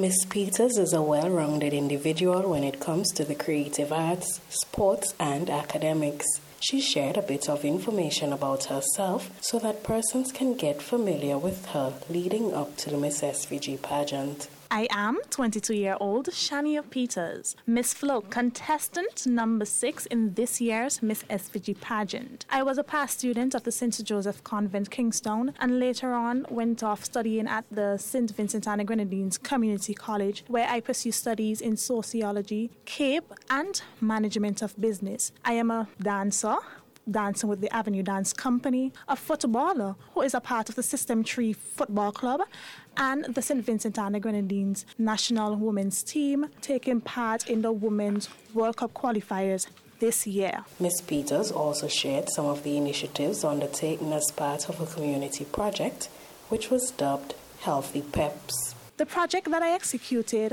Miss Peters is a well-rounded individual when it comes to the creative arts, sports, and academics. She shared a bit of information about herself so that persons can get familiar with her leading up to the Miss SVG pageant. I am 22-year-old Shania Peters, Miss Flo, contestant number 6 in this year's Miss SVG pageant. I was a past student of the St. Joseph Convent, Kingstown, and later on went off studying at the St. Vincent and the Grenadines Community College, where I pursued studies in sociology, CAPE, and management of business. I am a dancer, dancing with the Avenue Dance Company, a footballer who is a part of the System 3 Football Club, and the St. Vincent and the Grenadines National Women's Team, taking part in the Women's World Cup qualifiers this year. Ms. Peters also shared some of the initiatives undertaken as part of a community project, which was dubbed Healthy Peps. The project that I executed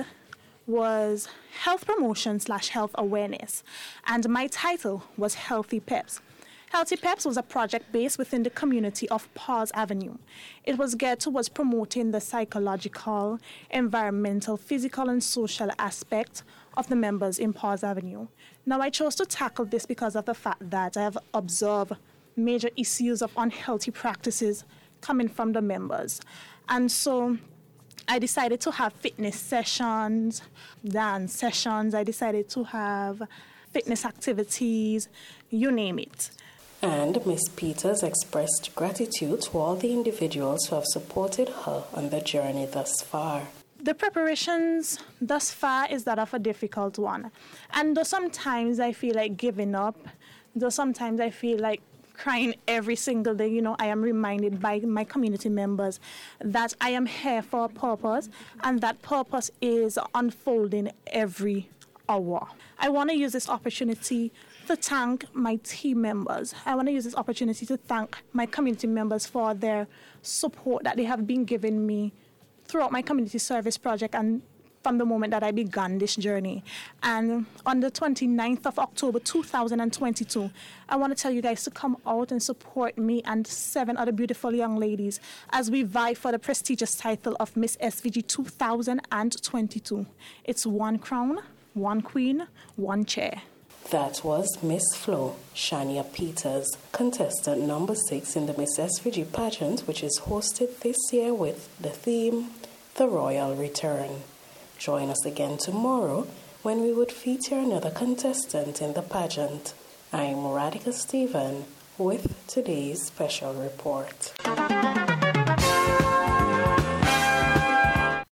was health promotion / health awareness, and my title was Healthy Peps. Healthy Peps was a project based within the community of Paws Avenue. It was geared towards promoting the psychological, environmental, physical, and social aspect of the members in Paws Avenue. Now, I chose to tackle this because of the fact that I have observed major issues of unhealthy practices coming from the members. And so I decided to have fitness sessions, dance sessions. I decided to have fitness activities, you name it. And Ms. Peters expressed gratitude to all the individuals who have supported her on the journey thus far. The preparations thus far is that of a difficult one. And though sometimes I feel like giving up, though sometimes I feel like crying every single day, I am reminded by my community members that I am here for a purpose, and that purpose is unfolding every hour. I want to use this opportunity to thank my team members. I want to use this opportunity to thank my community members for their support that they have been giving me throughout my community service project and from the moment that I began this journey. And on the 29th of October 2022, I want to tell you guys to come out and support me and 7 other beautiful young ladies as we vie for the prestigious title of Miss SVG 2022. It's 1 crown, 1 queen, 1 chair. That was Miss Flo, Shania Peters, contestant number 6 in the Miss SVG pageant, which is hosted this year with the theme, The Royal Return. Join us again tomorrow when we would feature another contestant in the pageant. I'm Radhika Stephen with today's special report.